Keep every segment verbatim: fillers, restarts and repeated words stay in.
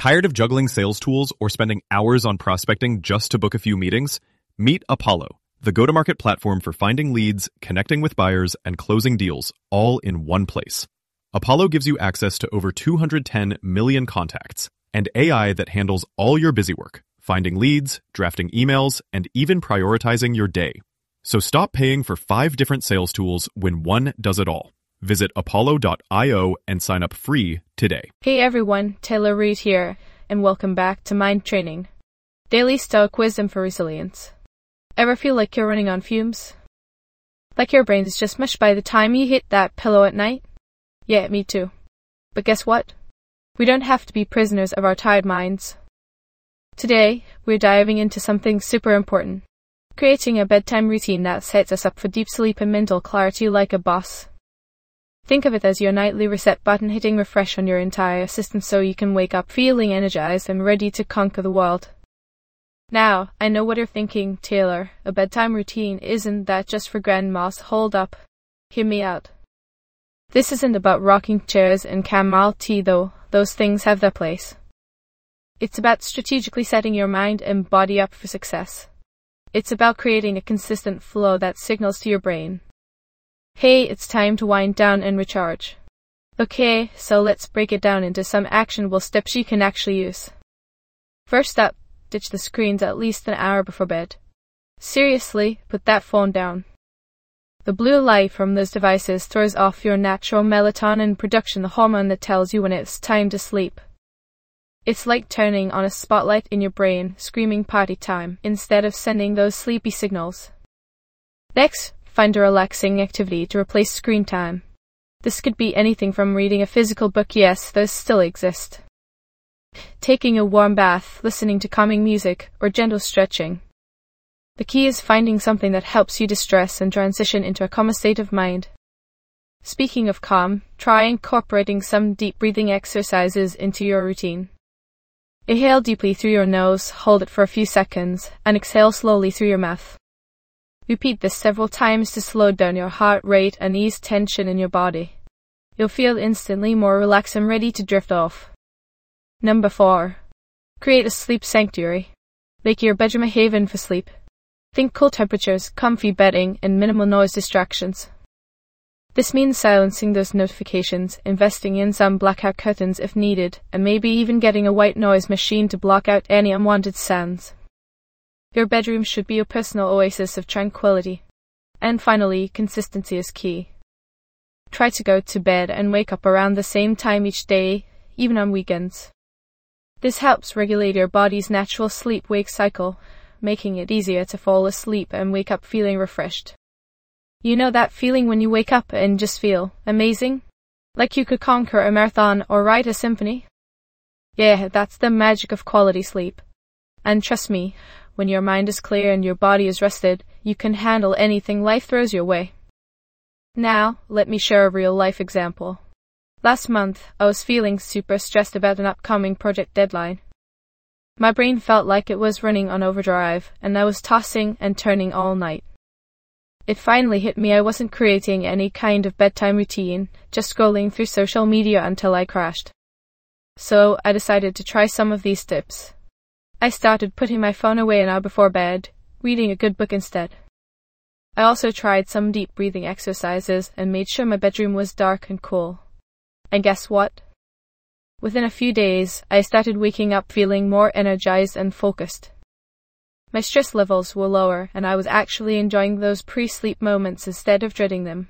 Tired of juggling sales tools or spending hours on prospecting just to book a few meetings? Meet Apollo, the go-to-market platform for finding leads, connecting with buyers, and closing deals, all in one place. Apollo gives you access to over two hundred ten million contacts and A I that handles all your busy work, finding leads, drafting emails, and even prioritizing your day. So stop paying for five different sales tools when one does it all. Visit apollo dot io and sign up free today. Hey everyone, Taylor Reid here, and welcome back to Mind Training. Daily Stoic Wisdom for Resilience. Ever feel like you're running on fumes? Like your brain is just mushed by the time you hit that pillow at night? Yeah, me too. But guess what? We don't have to be prisoners of our tired minds. Today, we're diving into something super important. Creating a bedtime routine that sets us up for deep sleep and mental clarity like a boss. Think of it as your nightly reset button hitting refresh on your entire system so you can wake up feeling energized and ready to conquer the world. Now, I know what you're thinking, Taylor. A bedtime routine isn't that just for grandmas? Hold up. Hear me out. This isn't about rocking chairs and chamomile tea though. Those things have their place. It's about strategically setting your mind and body up for success. It's about creating a consistent flow that signals to your brain, hey, it's time to wind down and recharge. Okay, so let's break it down into some actionable steps you can actually use. First up, ditch the screens at least an hour before bed. Seriously, put that phone down. The blue light from those devices throws off your natural melatonin production, the hormone that tells you when it's time to sleep. It's like turning on a spotlight in your brain, screaming party time, instead of sending those sleepy signals. Next, find a relaxing activity to replace screen time. This could be anything from reading a physical book, yes, those still exist, taking a warm bath, listening to calming music, or gentle stretching. The key is finding something that helps you distress and transition into a calmer state of mind. Speaking of calm, try incorporating some deep breathing exercises into your routine. Inhale deeply through your nose, hold it for a few seconds, and exhale slowly through your mouth. Repeat this several times to slow down your heart rate and ease tension in your body. You'll feel instantly more relaxed and ready to drift off. Number four. Create a sleep sanctuary. Make your bedroom a haven for sleep. Think cool temperatures, comfy bedding, and minimal noise distractions. This means silencing those notifications, investing in some blackout curtains if needed, and maybe even getting a white noise machine to block out any unwanted sounds. Your bedroom should be your personal oasis of tranquility. And finally, consistency is key. Try to go to bed and wake up around the same time each day, even on weekends. This helps regulate your body's natural sleep-wake cycle, making it easier to fall asleep and wake up feeling refreshed. You know that feeling when you wake up and just feel amazing? Like you could conquer a marathon or write a symphony? Yeah, that's the magic of quality sleep. And trust me, when your mind is clear and your body is rested, you can handle anything life throws your way. Now, let me share a real-life example. Last month, I was feeling super stressed about an upcoming project deadline. My brain felt like it was running on overdrive, and I was tossing and turning all night. It finally hit me I wasn't creating any kind of bedtime routine, just scrolling through social media until I crashed. So, I decided to try some of these tips. I started putting my phone away an hour before bed, reading a good book instead. I also tried some deep breathing exercises and made sure my bedroom was dark and cool. And guess what? Within a few days, I started waking up feeling more energized and focused. My stress levels were lower, and I was actually enjoying those pre-sleep moments instead of dreading them.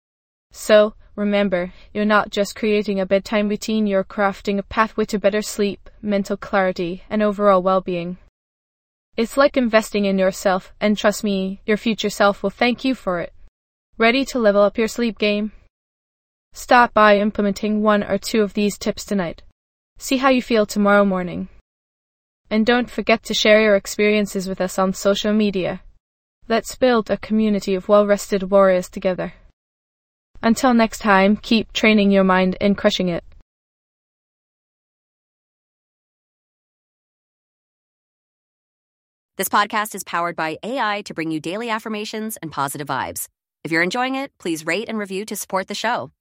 So, remember, you're not just creating a bedtime routine, you're crafting a pathway to better sleep, mental clarity, and overall well-being. It's like investing in yourself, and trust me, your future self will thank you for it. Ready to level up your sleep game? Start by implementing one or two of these tips tonight. See how you feel tomorrow morning. And don't forget to share your experiences with us on social media. Let's build a community of well-rested warriors together. Until next time, keep training your mind and crushing it. This podcast is powered by A I to bring you daily affirmations and positive vibes. If you're enjoying it, please rate and review to support the show.